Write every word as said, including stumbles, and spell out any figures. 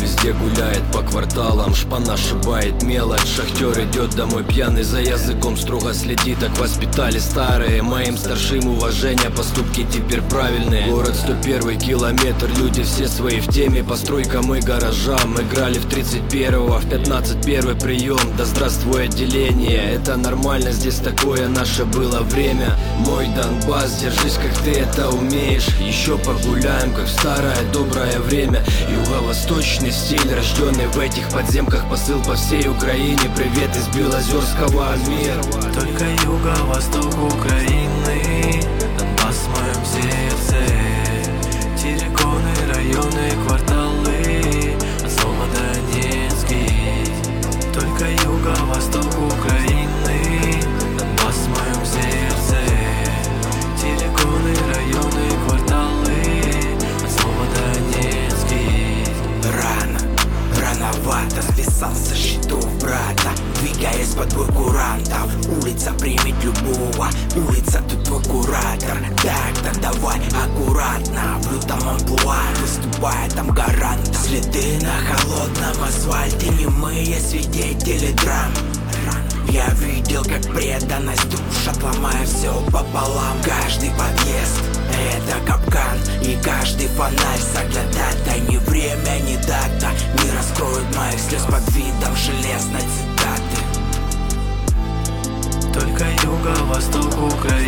везде гуляет по кварталам, шпана шибает мелочь. Шахтер идет домой пьяный, за языком строго следит. Так воспитали старые, моим старшим уважение, поступки теперь правильные. Город сто первый километр, люди все свои в теме. По стройкам и гаражам играли в тридцать первого, в пятнадцать первый прием. Да здравствуй отделение, это нормально, здесь такое наше было время. Мой Донбасс, держись, как ты это умеешь. Еще погуляем, как в старое доброе время. Юго-восточный стиль, рожденный в этих подземках. Посыл по всей Украине, привет из Белозерского мира. Только юго-восток Украины, Донбасс в моем сердце. Терриконы, районы, кварталы, от слова Донецкий. Только юго-восток Украины, Донбасс в моем сердце. Терриконы, районы, кварталы, от слова Донецкий. Рано, рановато списался счетов брата, двигаясь под бой курантов. Улица примет любого, улица тут твой куратор. Так-то давай аккуратно, в лютом амплуа выступая там гарантом. Следы на холодном асфальте, немые свидетели драм. Я видел, как преданность душат, ломая все пополам. Каждый подъезд — это капкан, и каждый фонарь соглядата. Ни время, ни дата не раскроют моих слез под видом железной цитаты. Только юго-восток Украины.